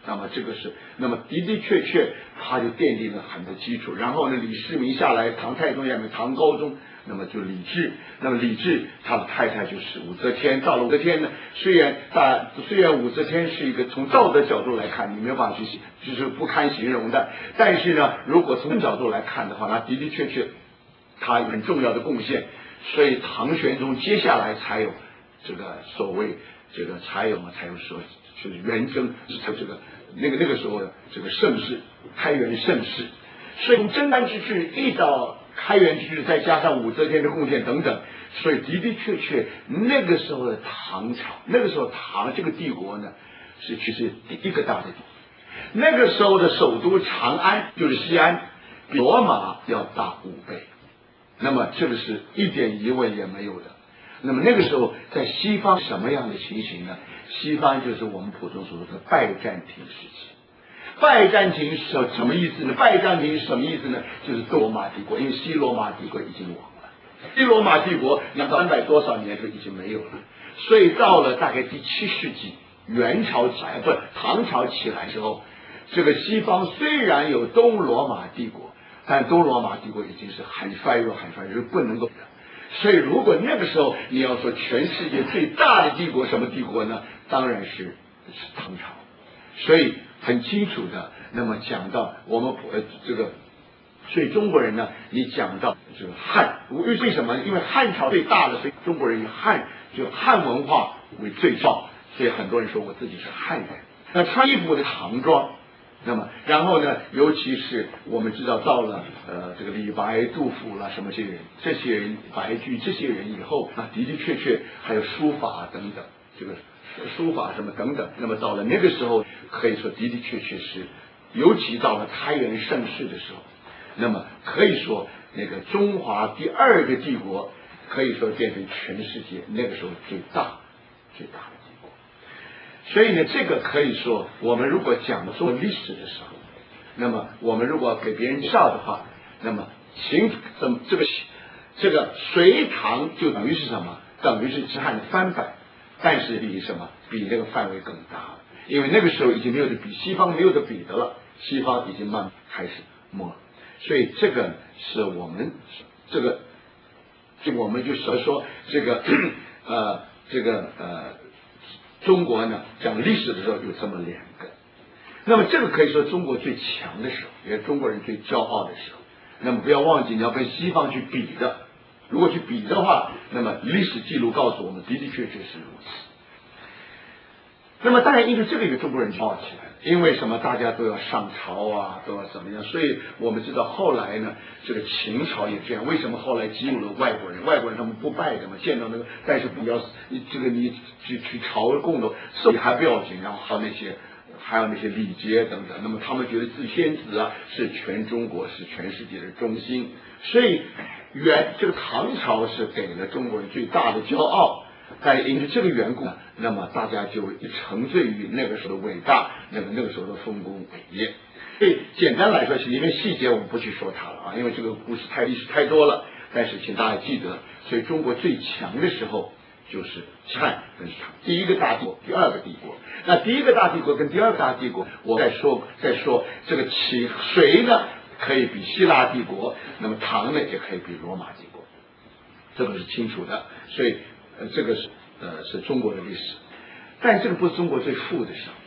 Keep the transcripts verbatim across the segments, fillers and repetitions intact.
那么这个是，那么的的确确，他就奠定了很多基础。然后呢，李世民下来，唐太宗下面，唐高宗，那么就李治，那么李治他的太太就是武则天。到了武则天呢，虽然大虽然武则天是一个从道德角度来看，你没有办法去就是不堪形容的，但是呢，如果从角度来看的话，那的的确确，他有很重要的贡献。所以唐玄宗接下来才有这个所谓这个才有嘛，才有说就是元征，才这个那个那个时候的这个盛世，开元盛世。所以从贞观之治一到开元之治，再加上武则天的贡献等等，所以的的确确那个时候的唐朝，那个时候唐这个帝国呢，是其实第一个大的帝国。那个时候的首都长安就是西安，比罗马要大五倍。那么这个是一点疑问也没有的。那么那个时候在西方什么样的情形呢？西方就是我们普通所说的拜占庭时期。拜占庭是什么意思呢？拜占庭是什么意思呢？就是东罗马帝国，因为西罗马帝国已经亡了，西罗马帝国两三百多少年就已经没有了。所以到了大概第七世纪，元朝起来，不是唐朝起来之后，这个西方虽然有东罗马帝国，但东罗马帝国已经是很衰弱很衰弱，是不能够的。所以如果那个时候你要说全世界最大的帝国什么帝国呢？当然是是唐朝。所以很清楚的，那么讲到我们呃这个，所以中国人呢，你讲到这个汉，为什么？因为汉朝最大的，所以中国人以汉就汉文化为最重，所以很多人说我自己是汉人。那穿衣服的唐装。那么，然后呢？尤其是我们知道，到了呃这个李白、杜甫啦，什么这些人，这些人白居这些人以后啊，的的确确还有书法等等，这个书法什么等等。那么到了那个时候，可以说的的确确是，尤其到了开元盛世的时候，那么可以说那个中华第二个帝国，可以说变成全世界那个时候最大最大的。所以呢，这个可以说，我们如果讲中国历史的时候，那么我们如果给别人介绍的话，那么秦怎么这个这个隋唐就等于是什么？等于是之汉的翻版，但是比什么？比那个范围更大了，因为那个时候已经没有的比西方没有的比的了，西方已经慢慢开始没了。所以这个是我们这个，就我们就说说这个呃这个呃。中国呢，讲历史的时候有这么两个，那么这个可以说中国最强的时候，也是中国人最骄傲的时候。那么不要忘记，你要跟西方去比的，如果去比的话，那么历史记录告诉我们，的的确确是如此。那么当然，因为这个有中国人骄傲起来，因为什么？大家都要上朝啊，都要怎么样？所以我们知道后来呢，这个秦朝也这样。为什么后来激怒了外国人？外国人他们不拜的嘛，见到那个，但是不要这个你去去朝贡的，送礼还不要紧，然后还有那些还有那些礼节等等。那么他们觉得自天子啊是全中国是全世界的中心，所以元这个唐朝是给了中国人最大的骄傲。但因为这个缘故呢，那么大家就沉醉于那个时候的伟大，那么那个时候的丰功伟业。所以简单来说，是因为细节我们不去说它了啊，因为这个故事太历史太多了。但是请大家记得，所以中国最强的时候就是汉跟唐，第一个大帝国，第二个帝国。那第一个大帝国跟第二个大帝国，我再说再说这个起谁呢？可以比希腊帝国，那么唐呢也可以比罗马帝国，这个是清楚的。所以。呃，这个是呃是中国的历史，但这个不是中国最富的时候。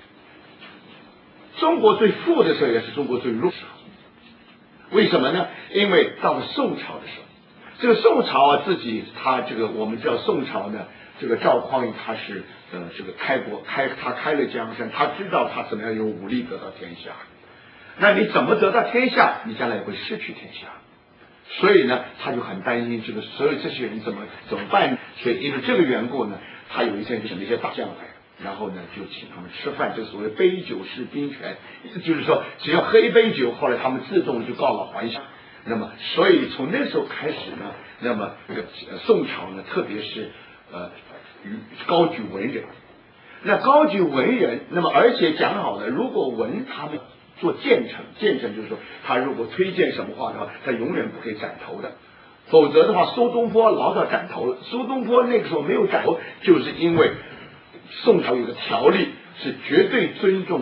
中国最富的时候也是中国最弱的时候。为什么呢？因为到了宋朝的时候，这个宋朝啊自己他这个我们知道宋朝呢，这个赵匡胤他是呃这个开国开他开了江山，他知道他怎么样用武力得到天下。那你怎么得到天下？你将来也会失去天下。所以呢，他就很担心这个所有这些人怎么怎么办？所以因为这个缘故呢，他有一天就请那些大将来，然后呢就请他们吃饭，这所谓杯酒释兵权，就是说只要喝一杯酒，后来他们自动就告老还乡。那么，所以从那时候开始呢，那么这个宋朝呢，特别是呃高举文人，那高举文人，那么而且讲好了，如果文他们。做谏臣，谏臣就是说，他如果推荐什么话的话，他永远不可以斩头的，否则的话，苏东坡老早斩头了。苏东坡那个时候没有斩头，就是因为宋朝有个条例是绝对尊重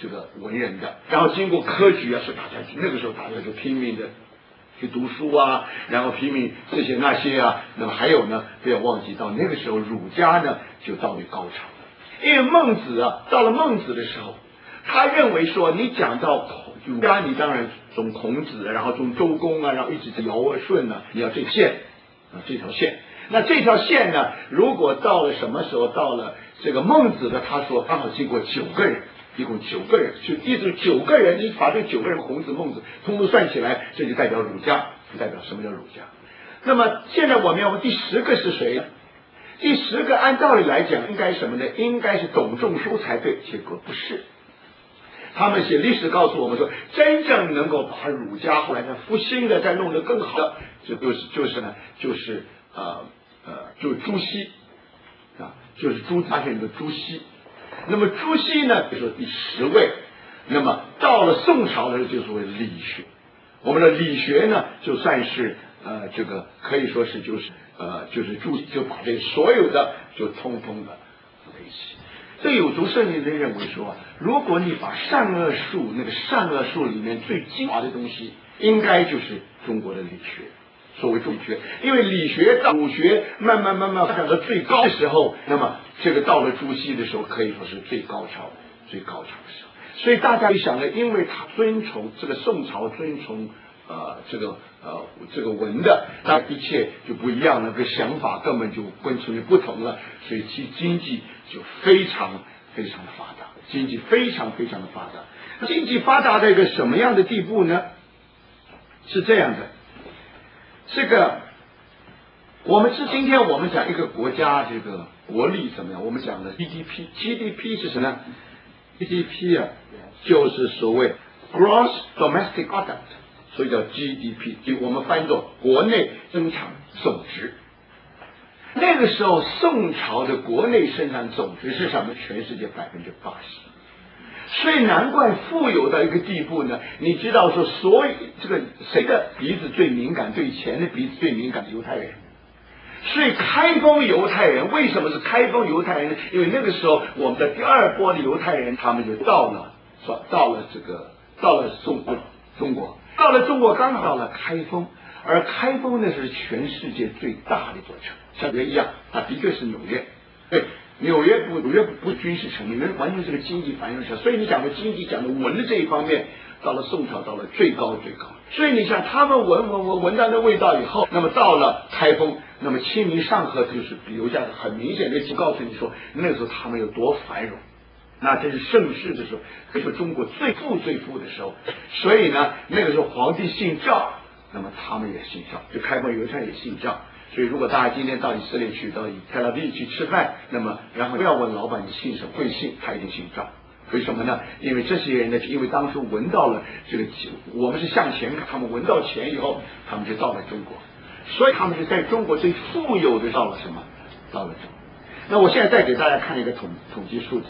这个文人的，然后经过科举啊，是大家那个时候大家就拼命的去读书啊，然后拼命这些那些啊，那么还有呢，不要忘记到那个时候儒家呢就到了高潮了，因为孟子啊，到了孟子的时候，他认为说你讲到儒家，你当然从孔子，然后从周公啊，然后一直到尧啊舜啊，你要这线啊这条线。那这条线呢，如果到了什么时候，到了这个孟子的，他说刚好经过九个人，一共九个人，就意思九个人，你把这九个人孔子孟子通通算起来，这就代表儒家，代表什么叫儒家。那么现在我们要问第十个是谁呢？第十个按道理来讲应该什么呢？应该是董仲舒才对，结果不是。他们写历史告诉我们说，真正能够把儒家后来再复兴的，再弄得更好的，这就是就是呢，就是呃呃，就是朱熹啊，就是朱发现的朱熹。那么朱熹呢，就是第十位。那么到了宋朝的时候，就所谓理学。我们的理学呢，就算是呃这个可以说是就是呃就是朱熹就把这所有的就通通的在一起。这有读圣经的人认为说，如果你把善恶树那个善恶树里面最精华的东西，应该就是中国的理学。所谓理学，因为理学到儒学慢慢慢慢发展到最高的时候，那么这个到了朱熹的时候，可以说是最高潮、最高潮的时候。所以大家想呢，因为他遵从这个宋朝遵从呃这个呃这个文的，那一切就不一样了，这个想法根本就完全不同了，所以其经济就非常非常的发达，经济非常非常的发达。经济发达到一个什么样的地步呢？是这样的。这个，我们是今天我们讲一个国家这个国力怎么样？我们讲的 G D P，G D P 是什么呢 ？G D P 啊，就是所谓 Gross Domestic Product， 所以叫 G D P， 就我们翻译作国内生产总值。那个时候宋朝的国内生产总值是什么？全世界百分之八十。所以难怪富有到一个地步呢，你知道说，所以这个谁的鼻子最敏感，对钱的鼻子最敏感？犹太人。所以开封犹太人为什么是开封犹太人呢？因为那个时候我们的第二波的犹太人，他们就到了，说到了这个到了中国，中国到了中国，刚好到了开封，而开封呢是全世界最大的一座城，像约一样，它的确是纽约，对。纽约不，纽约不不军事城，纽约完全是个经济繁荣城。所以你讲的经济，讲的文的这一方面，到了宋朝到了最高最高。所以你想，他们闻闻闻闻到那味道以后，那么到了开封，那么清明上河就是留下很明显的就告诉你说，那个时候他们有多繁荣，那真是盛世的时候，可以说中国最富最富的时候。所以呢，那个时候皇帝姓赵，那么他们也姓赵，就开封犹太也姓赵。所以，如果大家今天到以色列去，到特拉维夫去吃饭，那么然后不要问老板你姓什么，贵姓，他一定姓赵。为什么呢？因为这些人呢，因为当初闻到了这个，我们是向前看，他们闻到钱以后，他们就到了中国，所以他们是在中国最富有的到了什么？到了中国。那我现在再给大家看一个统统计数字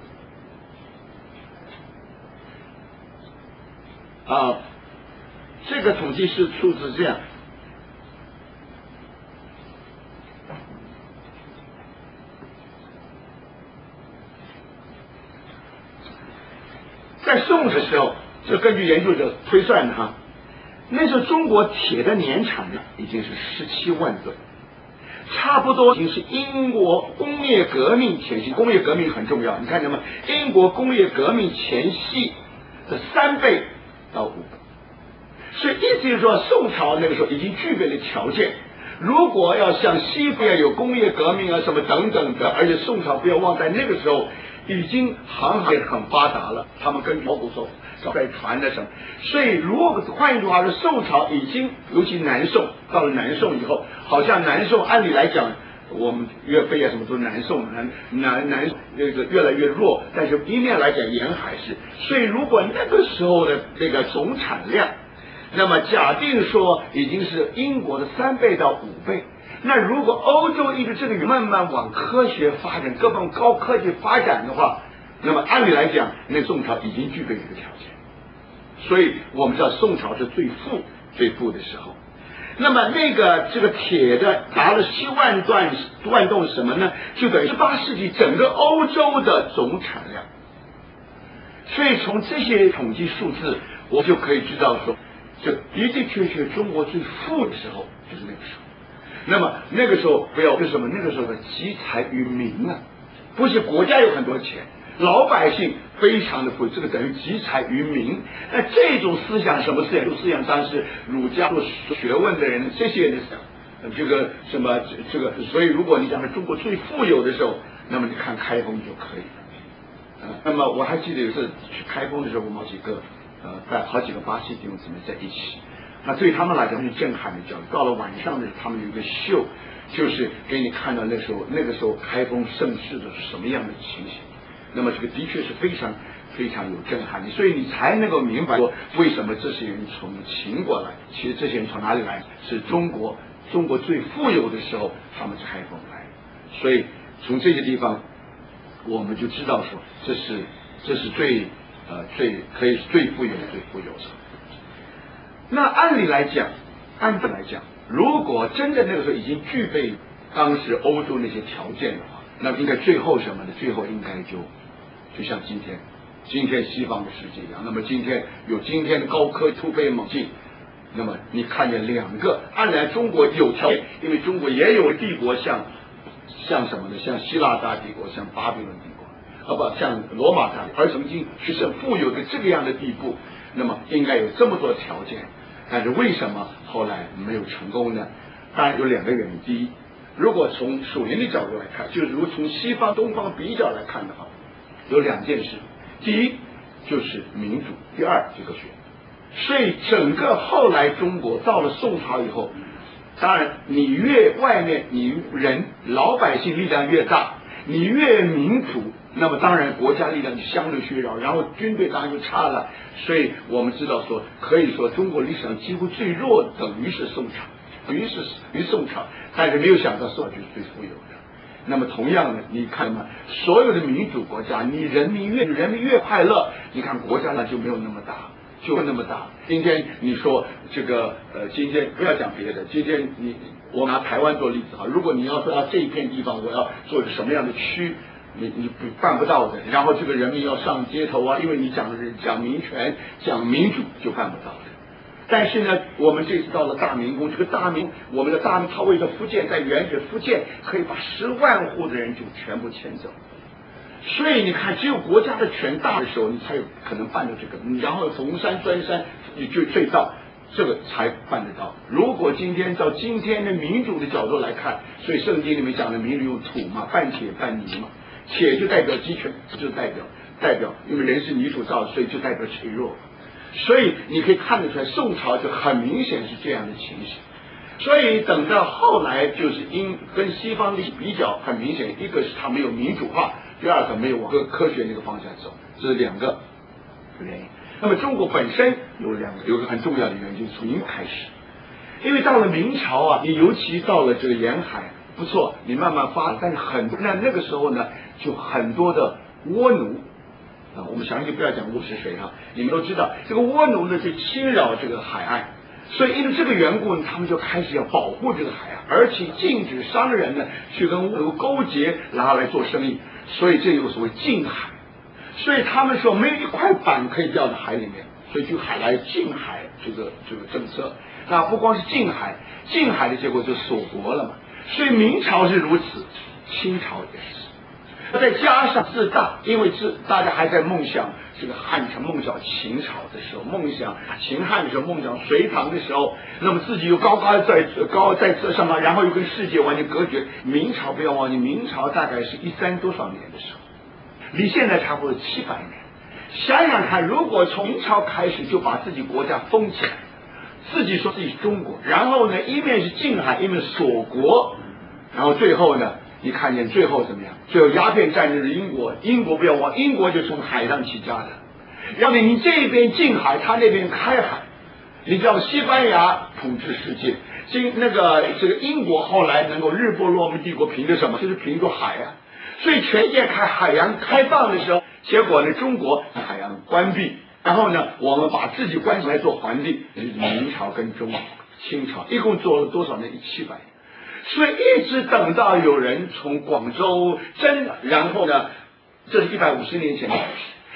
啊，这个统计是数字是这样。在宋的时候，这根据研究者推算的哈，那时候中国铁的年产量已经是十七万吨，差不多已经是英国工业革命前夕，工业革命很重要，你看见吗？英国工业革命前夕的三倍到五倍，所以意思就是说，宋朝那个时候已经具备了条件。如果要像西边有工业革命啊什么等等的，而且宋朝不要忘在那个时候已经航海很发达了，他们根据考古说在船的什么，所以如果换一句话说，宋朝已经尤其南宋到了南宋以后，好像南宋按理来讲，我们岳飞啊什么都南宋南南南那个越来越弱，但是一面来讲沿海是，所以如果那个时候的这个总产量，那么假定说已经是英国的三倍到五倍，那如果欧洲一直这个慢慢往科学发展，各方高科技发展的话，那么按理来讲，那宋朝已经具备这个条件。所以我们知道宋朝是最富最富的时候。那么那个这个铁的达了七万吨万吨什么呢？就等于十八世纪整个欧洲的总产量。 所以从这些统计数字，我就可以知道说，这的的确确中国最富的时候就是那个时候。那么那个时候不要为什么？那个时候的集财于民啊，不是国家有很多钱，老百姓非常的富，这个等于集财于民。那这种思想什么思想？这种思想当然是儒家做学问的人这些人的思想。这个什么这个，所以如果你讲的中国最富有的时候，那么你看开封就可以了。呃，那么我还记得有一次去开封的时候，我们好几个呃，在好几个巴西弟兄姊妹在一起，那对他们来讲是震撼的教育。到了晚上的时候，他们有一个秀，就是给你看到那时候那个时候开封盛世的是什么样的情形。那么这个的确是非常非常有震撼力，所以你才能够明白说为什么这些人从秦国来，其实这些人从哪里来？是中国。中国最富有的时候，他们是开封来，所以从这些地方，我们就知道说，这是这是最呃最可以最富有最富有的。那按理来讲，按理来讲，如果真的那个时候已经具备当时欧洲那些条件的话，那么应该最后什么呢？最后应该就就像今天，今天西方的世界一样。那么今天有今天的高科技突飞猛进。那么你看见两个，按来中国有条件，因为中国也有帝国像，像什么呢？像希腊大帝国，像巴比伦帝国，啊不，像罗马大帝国，而曾经是富有的这个样的地步，那么应该有这么多条件，但是为什么后来没有成功呢？当然有两个原因。第一，如果从属灵的角度来看，就是如果从西方东方比较来看的话，有两件事。第一就是民主，第二就是科学。所以整个后来中国到了宋朝以后，当然你越外面你人老百姓力量越大，你越民主，那么当然国家力量就相对削弱，然后军队当然就差了。所以我们知道说，可以说中国历史上几乎最弱的等于是宋朝，等于是于宋朝，但是没有想到宋朝就是最富有的。那么同样的，你看嘛，所有的民主国家，你人民越人民越快乐，你看国家呢就没有那么大。就那么大。今天你说这个呃，今天不要讲别的，今天你我拿台湾做例子哈，如果你要说啊这一片地方我要做一个什么样的区，你你不办不到的。然后这个人民要上街头啊，因为你讲的是讲民权、讲民主，就办不到的。但是呢，我们这次到了大明宫，这个大明，我们的大明，他为了福建，在原始福建可以把十万户的人就全部迁走。所以你看，只有国家的权大的时候，你才有可能办到这个。然后逢山钻山，你就隧道，这个才办得到。如果今天照今天的民主的角度来看，所以圣经里面讲的民主用土嘛，半铁半泥嘛，铁就代表集权，就代表代表，因为人是泥土造的，所以就代表脆弱。所以你可以看得出来，宋朝就很明显是这样的情形。所以等到后来，就是因跟西方的比较，很明显，一个是它没有民主化。第二个没有往科学那个方向走，这是两个原因。那么中国本身有两个，有个很重要的原因，就是从明开始，因为到了明朝啊，你尤其到了这个沿海，不错，你慢慢发展，但是很多那那个时候呢，就很多的倭奴啊，我们详细不要讲倭是谁哈，你们都知道，这个倭奴呢是侵扰这个海岸。所以因为这个缘故，他们就开始要保护这个海岸，而且禁止商人呢去跟倭奴勾结，然后来做生意。所以这有所谓禁海，所以他们说没有一块板可以掉在海里面，所以就海来禁海这个这个政策。那不光是禁海，禁海的结果就锁国了嘛。所以明朝是如此，清朝也是。再加上自大，因为自大家还在梦想这个汉朝，梦想秦朝的时候，梦想秦汉的时候，梦想隋唐的时候，那么自己又高高在高在这上面，然后又跟世界完全隔绝。明朝不要忘记，明朝大概是一三多少年的时候，离现在差不多七百年。想想看，如果从明朝开始就把自己国家封起来，自己说自己是中国，然后呢，一面是禁海，一面锁国，然后最后呢？你看见最后怎么样？最后鸦片战争是英国，英国不要忘，英国就从海上起家的。然后你这边禁海，他那边开海。你知道西班牙统治世界，经那个这个英国后来能够日不落我们帝国，凭着什么？就是凭着海啊。所以全世界开海洋开放的时候，结果呢，中国海洋关闭，然后呢，我们把自己关起来做皇帝。明朝跟中清朝一共做了多少年？七百年。所以一直等到有人从广州真，然后呢，这是一百五十年前的事，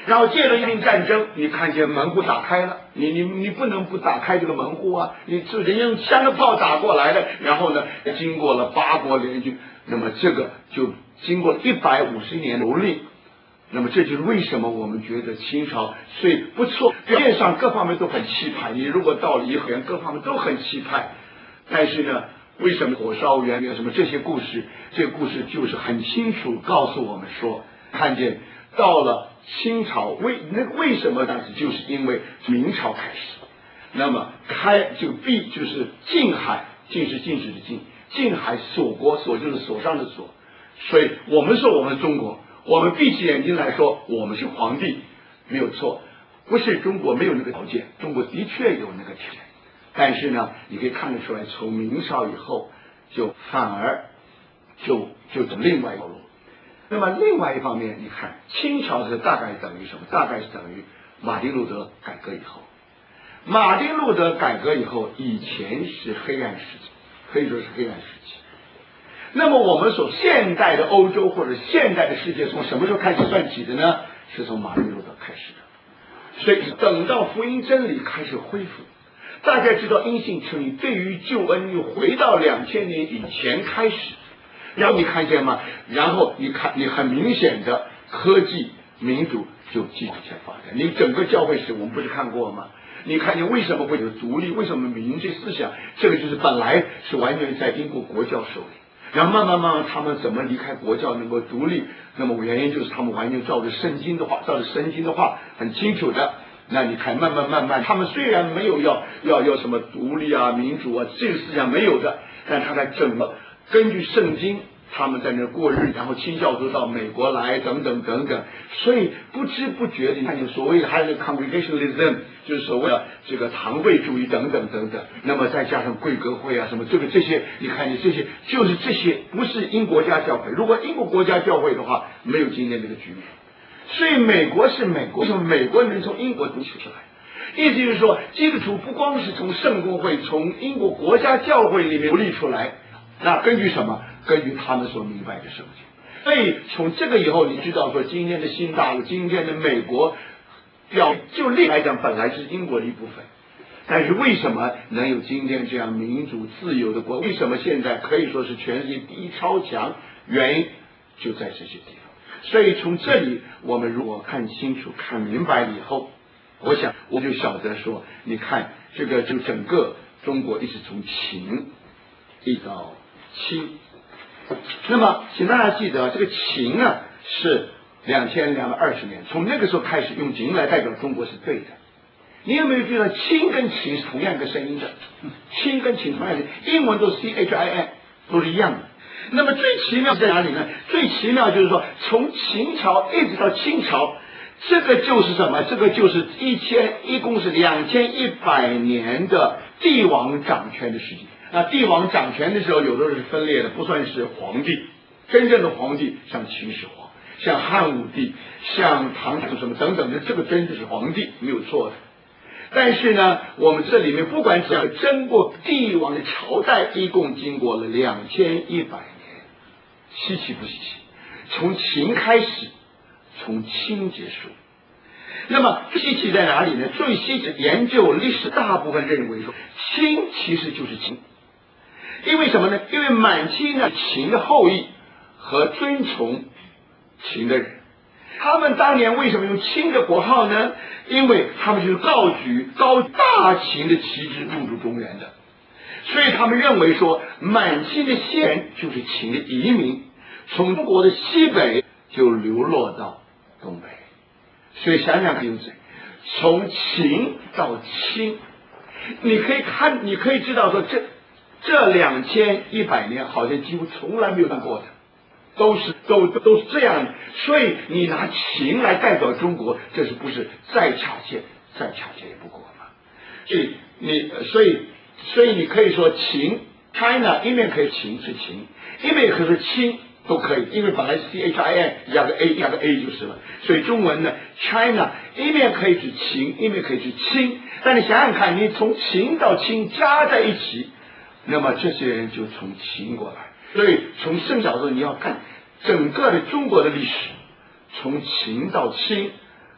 然后借着一场战争，你看见门户打开了，你你你不能不打开这个门户啊！你这人家用三个炮打过来的，然后呢，经过了八国联军，那么这个就经过一百五十年努力。那么这就是为什么我们觉得清朝虽不错，表面上各方面都很气派，你如果到了颐和园，各方面都很气派，但是呢，为什么火烧圆明什么这些故事，这个故事就是很清楚告诉我们说，看见到了清朝为那为什么当时就是因为明朝开始，那么开就闭就是禁海，禁是禁止的禁，禁海锁国，锁就是锁上的锁，所以我们说我们中国。我们闭起眼睛来说，我们是皇帝，没有错，不是中国没有那个条件，中国的确有那个条件，但是呢，你可以看得出来，从明朝以后，就反而就就走另外一条路。那么另外一方面，你看清朝是大概等于什么？大概是等于马丁路德改革以后。马丁路德改革以后，以前是黑暗时期，可以说是黑暗时期。那么我们所现代的欧洲或者现代的世界从什么时候开始算起的呢？是从马丁路德开始的。所以等到福音真理开始恢复，大家知道因信称义，对于救恩又回到两千年以前开始。然后你看见吗？然后你看，你很明显的科技民主就继续在发展。你整个教会史我们不是看过吗？你看见为什么会有独立？为什么民主思想？这个就是本来是完全在英国国教手里。然后慢慢慢慢，他们怎么离开国教能够独立？那么原因就是他们完全照着圣经的话，照着圣经的话很清楚的。那你看，慢慢慢慢，他们虽然没有要要要什么独立啊、民主啊这个思想没有的，但他在整个根据圣经，他们在那过日，然后清教徒到美国来，等等等等，所以不知不觉的，你看有所谓的还有 congregationalism， 就是所谓的这个堂会主义等等等等。那么再加上贵格会啊什么，这个这些，你看你这些就是这些，不是英国家教会。如果英国国家教会的话，没有今天这个局面。所以美国是美国，为什么美国人从英国读取出来？意思就是说，基督徒不光是从圣公会、从英国国家教会里面独立出来，那根据什么？根据他们所明白的圣经。所以从这个以后，你知道说，今天的新大陆、今天的美国，表就历来讲本来是英国的一部分，但是为什么能有今天这样民主自由的国？为什么现在可以说是全世界第一超强？原因就在这些地方。所以从这里，我们如果看清楚、看明白了以后，我想我就晓得说，你看这个就整个中国一直从秦一直到清。那么，请大家记得，这个秦呢是两千两百二十年，从那个时候开始用秦来代表中国是对的。你有没有觉得秦跟秦是同样一个声音的？秦跟秦同样的，英文都是 C H I N， 都是一样的。那么最奇妙在哪里呢？最奇妙就是说，从秦朝一直到清朝，这个就是什么？这个就是一千，一共是两千一百年的帝王掌权的时期。那帝王掌权的时候，有的是分裂的，不算是皇帝。真正的皇帝像秦始皇，像汉武帝，像唐朝什么等等的，这个真的是皇帝，没有错的。但是呢，我们这里面不管怎样，争过帝王的朝代，一共经过了两千一百年，稀奇不稀奇？从秦开始，从清结束。那么稀奇在哪里呢？最稀奇研究历史大部分认为说，清其实就是秦。因为什么呢？因为满清呢，秦的后裔和尊崇秦的人，他们当年为什么用清的国号呢？因为他们就是高举高大秦的旗帜入主中原的，所以他们认为说，满清的先人就是秦的移民，从中国的西北就流落到东北。所以想想看，从秦到清，你可以看，你可以知道说这。这两千一百年好像几乎从来没有看过的，都是都都是这样的。所以你拿秦来代表中国，这是不是再恰切再恰切也不过嘛？所以你所以所以你可以说秦 China 一面可以秦是秦，一面可以说清都可以，因为本来是 C H I N 加个 A 加个 A 就是了。所以中文呢 China 一面可以指秦，一面可以指清。但你想想看，你从秦到清加在一起。那么这些人就从秦过来，所以从圣角度你要看整个的中国的历史，从秦到清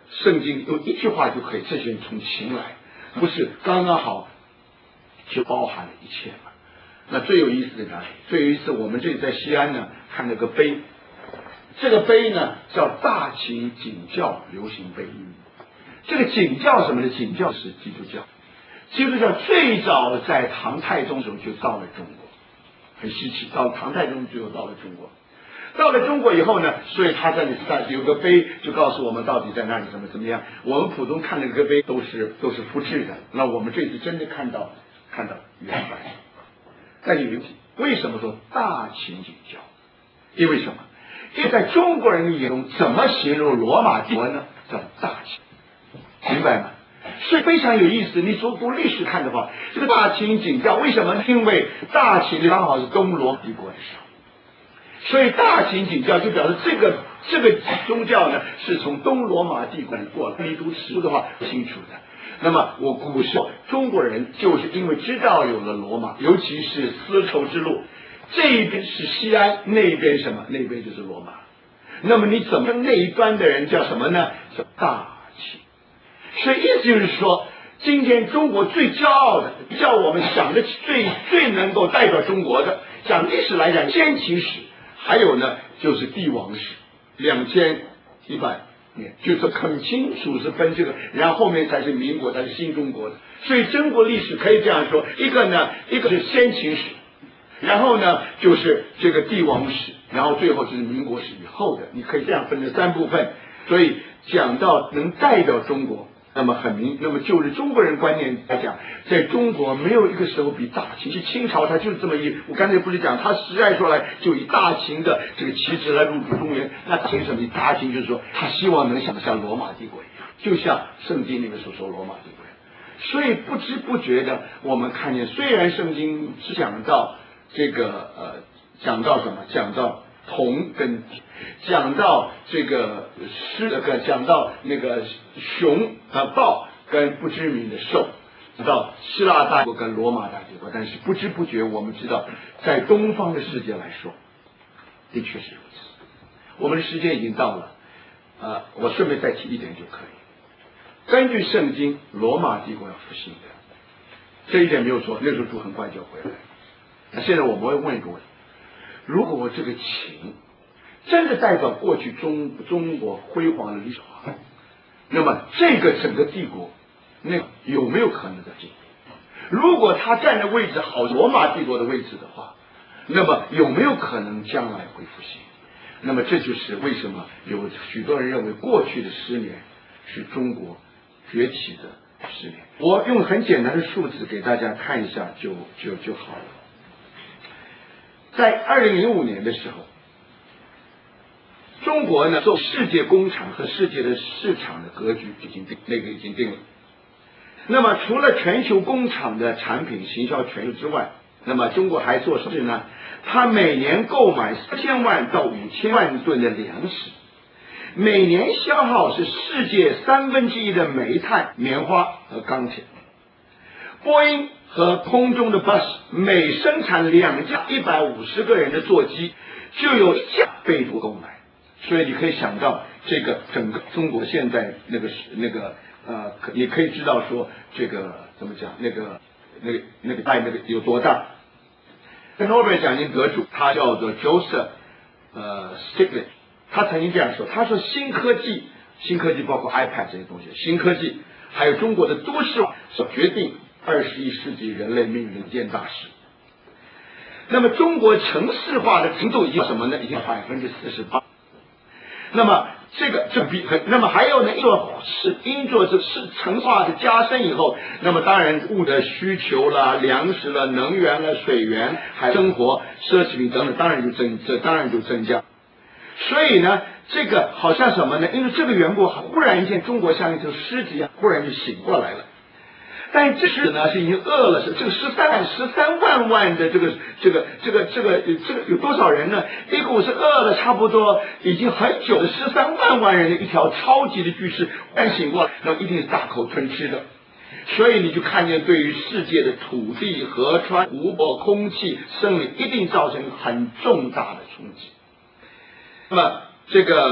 圣经用一句话就可以，这些人从情来，不是刚刚好就包含了一切嘛。那最有意思的哪里？最有意思，我们这里在西安呢看那个碑，这个碑呢叫大秦景教流行碑。这个景教什么呢？景教是基督教，基督教最早在唐太宗时候就到了中国，很稀奇，到唐太宗最后到了中国。到了中国以后呢，所以他在那有个碑，就告诉我们到底在那里怎么怎么样。我们普通看那个碑都是都是复制的，那我们这次真的看到看到原版。但有一个问题，为什么说大秦景教？因为什么？因为在中国人的眼中，怎么形容罗马帝国呢？叫大秦，明白吗？所以非常有意思。你从读历史看的话，这个大秦景教为什么？因为大秦刚好是东罗马帝国的时候。所以大秦景教就表示这个这个宗教呢是从东罗马帝国里过来。你读史书的话清楚的。那么我古时候中国人就是因为知道有了罗马，尤其是丝绸之路，这一边是西安，那边什么？那边就是罗马。那么你怎么跟那一端的人叫什么呢？叫大秦。所以意思就是说，今天中国最骄傲的，叫我们想得起最最能够代表中国的，讲历史来讲，先秦史。还有呢，就是帝王史，两千一百年，就是很清楚是分这个，然后后面才是民国，才是新中国的。所以中国历史可以这样说：一个呢，一个是先秦史，然后呢就是这个帝王史，然后最后就是民国史以后的。你可以这样分成三部分。所以讲到能代表中国，那么很明，那么就是中国人观念来讲，在中国没有一个时候比大秦，是清朝，它就是这么一，我刚才不是讲，它实在说来就以大秦的这个旗帜来入主中原。那凭什么？大秦就是说，他希望能想像罗马帝国一样，就像圣经里面所说罗马帝国一样。所以不知不觉的，我们看见，虽然圣经只讲到这个呃，讲到什么？讲到铜跟讲到这个狮，呃，讲到那个熊和豹跟不知名的兽，讲到希腊大国跟罗马大帝国，但是不知不觉我们知道，在东方的世界来说，的确是如此。我们的时间已经到了，呃，我顺便再提一点就可以。根据圣经，罗马帝国要复兴的，这一点没有错，那时候主很快就回来。那现在我们会问一个问题。如果这个秦真的代表过去中中国辉煌的历史，那么这个整个帝国，那有没有可能在进步？如果他站的位置好罗马帝国的位置的话，那么有没有可能将来会复兴？那么这就是为什么有许多人认为过去的十年是中国崛起的十年。我用很简单的数字给大家看一下就就就好了。在二零零五年的时候，中国呢做世界工厂和世界的市场的格局已经定，那个已经定了。那么除了全球工厂的产品行销全球之外，那么中国还做什么呢？它每年购买四千万到五千万吨的粮食，每年消耗是世界三分之一的煤炭、棉花和钢铁。波音和空中的 bus 每生产两架一百五十个人的座机，就有一架被独购买。所以你可以想到，这个整个中国现在那个那个呃，你可以知道说这个怎么讲，那个那个那个爱那个有多大。诺贝尔奖金得主他叫做 Joseph 呃 Stiglitz， 他曾经这样说，他说新科技，新科技包括 iPad 这些东西，新科技还有中国的都市化所决定二十一世纪人类命运的一件大事。那么中国城市化的程度已经什么呢？已经百分之四十八。那么这个这比很，那么还有呢，因做是因做这是城市化的加深以后，那么当然物的需求啦、粮食了、能源了、水源，还生活奢侈品等等，当然就增这当然就增加。所以呢，这个好像什么呢？因为这个缘故，忽然间中国像一头狮子一样，忽然就醒过来了。但这时呢是已经饿了，是这个十三万十三万万的这个这个这个这个这个有多少人呢？一股是饿了差不多已经很久的十三万万人的一条超级的巨狮，忽然醒过来，那一定是大口吞吃的。所以你就看见对于世界的土地、河川、湖泊、空气、生理一定造成很重大的冲击。那么这个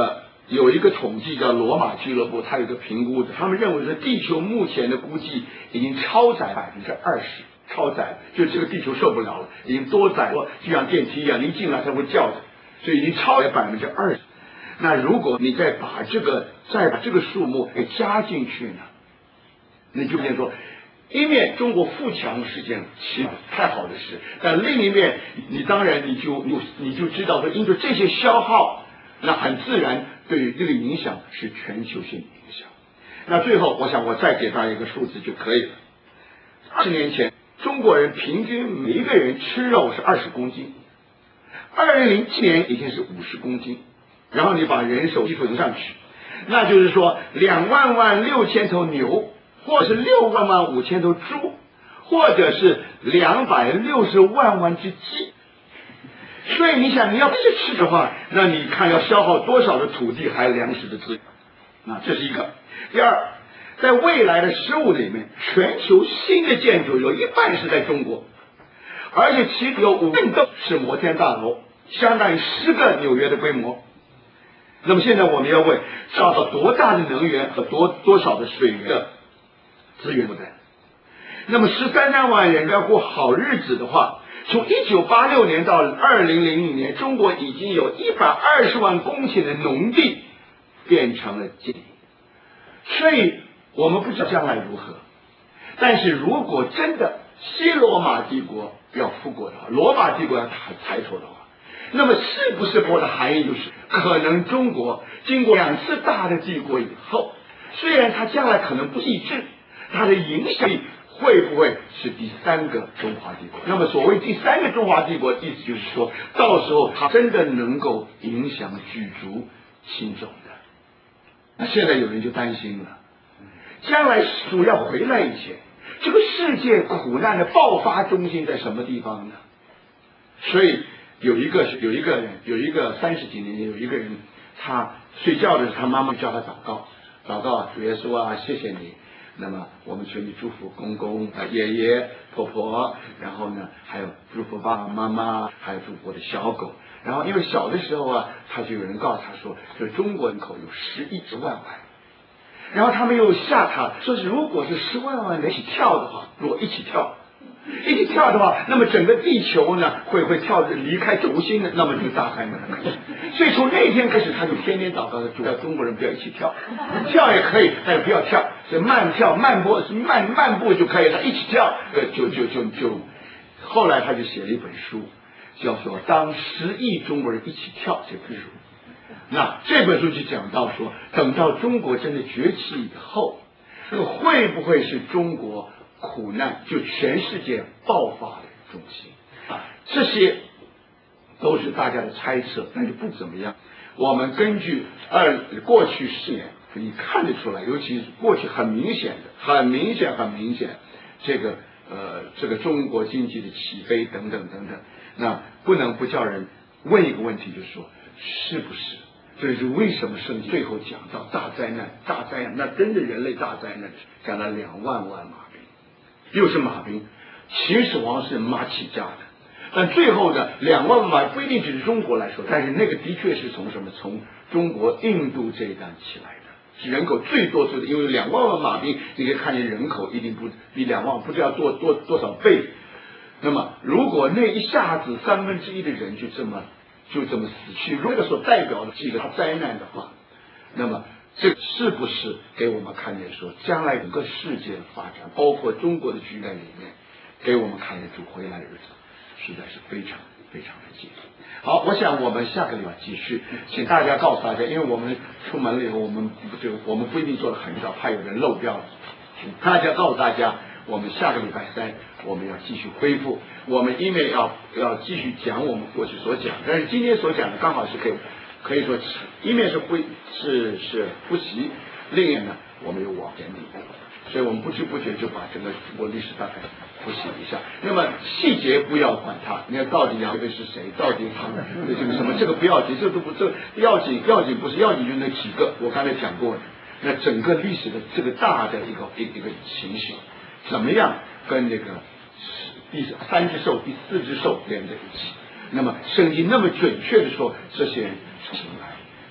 有一个统计叫罗马俱乐部，它有一个评估的，他们认为是地球目前的估计已经超载百分之二十，超载，就这个地球受不了了，已经多载过，就像电梯一样，你一进来它会叫的，所以已经超载百分之二十。那如果你再把这个再把这个数目给加进去呢，你就变成说，一面中国富强是件其实太好的事，但另一面你当然你就你你就知道说，因为这些消耗，那很自然对于这个影响是全球性的影响。那最后我想我再给大家一个数字就可以了。二十年前中国人平均每一个人吃肉是二十公斤，二零零七年已经是五十公斤，然后你把人手基数乘上去，那就是说两万万六千头牛，或者是六万万五千头猪，或者是两百六十万万只鸡。所以你想，你要这些吃的话，那你看要消耗多少的土地还有粮食的资源？那这是一个。第二，在未来的十五里面，全球新的建筑有一半是在中国，而且其中有五栋都是摩天大楼，相当于十个纽约的规模。那么现在我们要问，找到多大的能源和多多少的水源的资源负担？那么十三三万人要过好日子的话，从一九八六年到二零零零年，中国已经有一百二十万公顷的农地变成了禁地。所以我们不知道将来如何，但是如果真的西罗马帝国要复国的话，罗马帝国要抬头的话，那么是不是我的含义就是，可能中国经过两次大的帝国以后，虽然它将来可能不细致，它的影响力会不会是第三个中华帝国？那么所谓第三个中华帝国，意思就是说到时候它真的能够影响举足轻重的。那现在有人就担心了，将来主要回来以前，这个世界苦难的爆发中心在什么地方呢？所以有一个有一个人有一个三十几年前有一个人，他睡觉的时候，他妈妈叫他祷告，祷告啊，主耶稣啊，谢谢你。那么我们求你祝福公公、呃、爷爷、婆婆，然后呢，还有祝福爸爸妈妈，还有祝福我的小狗。然后因为小的时候啊，他就有人告诉他说，就中国人口有十亿之万万。然后他们又吓他，说是如果是十万万人一起跳的话，如果一起跳，一起跳的话，那么整个地球呢会会跳着离开轴心的，那么就大灾难了。所以从那天开始，他就天天祷告，主要中国人不要一起跳，跳也可以，但是不要跳，是慢跳、慢步、慢慢步就可以了，一起跳，呃，就就就就，后来他就写了一本书，叫做《当十亿中国人一起跳》这本书。那这本书就讲到说，等到中国真的崛起以后，这个会不会是中国苦难就全世界爆发的中心啊？这些都是大家的猜测，但是不怎么样。我们根据二过去十年，你看得出来，尤其是过去很明显的、很明显、很明显，这个呃这个中国经济的起飞等等等等，那不能不叫人问一个问题，就是说是不是？这是为什么圣经最后讲到大灾难？大灾难，那真的人类大灾难，讲了两万万马兵，又是马兵，秦始皇是马起家的，但最后的两万万马不一定只是中国来说，但是那个的确是从什么？从中国、印度这一带起来的，是人口最多数的，因为两万万马兵，你可以看见人口一定不比两万不知道多多多少倍。那么，如果那一下子三分之一的人就这么。就这么死去，如果所代表的是一个灾难的话，那么这是不是给我们看见说，将来整个世界的发展，包括中国的局面里面，给我们看见主回来的日子，实在是非常非常的近。好，我想我们下个礼拜继续，请大家告诉大家，因为我们出门了以后，我们就我们不一定做的很早，怕有人漏掉了，请大家告诉大家。我们下个礼拜三我们要继续恢复，我们因为要要继续讲我们过去所讲，但是今天所讲的刚好是可以可以说一面是恢是是复习，另一面呢我们有往前理，所以我们不知不觉就把整个中国历史大概复习一下。那么细节不要管它，你看到底杨贵是谁，到底他们这个什么，这个不要紧，这都不这要紧要紧不是要紧就那几个，我刚才讲过的，那整个历史的这个大的一个一个一个情形。怎么样跟那个第三只兽、第四只兽连在一起？那么圣经那么准确的说，这些人出来，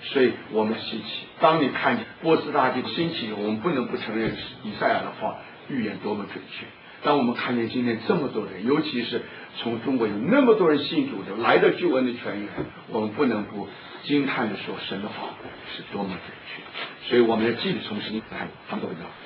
所以我们兴起。当你看见波斯大帝兴起，我们不能不承认以赛亚的话预言多么准确。当我们看见今天这么多人，尤其是从中国有那么多人信主的，来的救恩的泉源，我们不能不惊叹的说，神的话是多么准确。所以我们要继续重新看他们的味道。